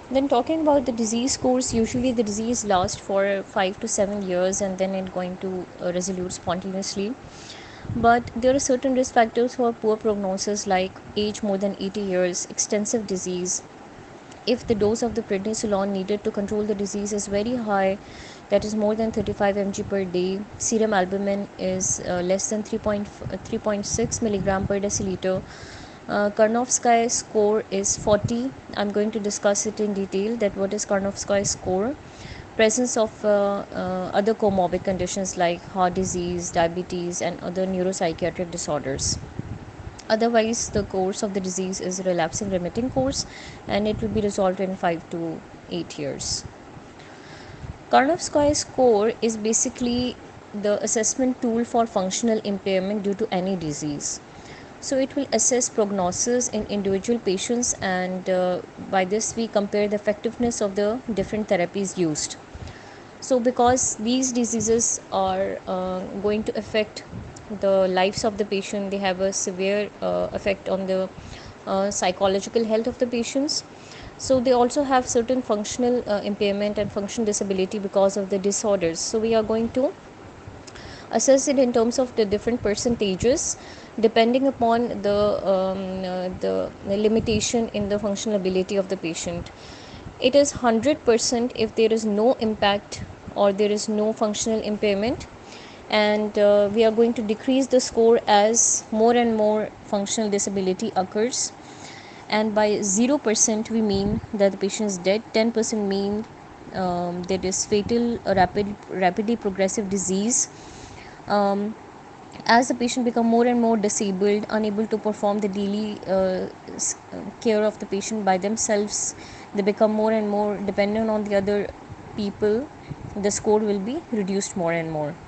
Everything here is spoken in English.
Then talking about the disease course, usually the disease lasts for 5 to 7 years and then it going to resolute spontaneously. But there are certain risk factors for poor prognosis, like age more than 80 years, extensive disease. If the dose of the prednisolone needed to control the disease is very high, that is more than 35 mg per day, serum albumin is less than 3.6 milligram per deciliter, Karnofsky score is 40. I'm going to discuss it in detail, that what is Karnofsky score. Presence of other comorbid conditions like heart disease, diabetes, and other neuropsychiatric disorders. Otherwise, the course of the disease is relapsing remitting course, and it will be resolved in 5 to 8 years. Karnofsky score is basically the assessment tool for functional impairment due to any disease. So it will assess prognosis in individual patients, and by this we compare the effectiveness of the different therapies used. So because these diseases are going to affect the lives of the patient, they have a severe effect on the psychological health of the patients. So they also have certain functional impairment and functional disability because of the disorders. So we are going to assess it in terms of the different percentages depending upon the limitation in the functional ability of the patient. It is 100% if there is no impact or there is no functional impairment, and we are going to decrease the score as more and more functional disability occurs. And by 0% we mean that the patient is dead, 10% mean that is fatal, rapidly progressive disease. As the patient become more and more disabled, unable to perform the daily care of the patient by themselves, they become more and more dependent on the other people, the score will be reduced more and more.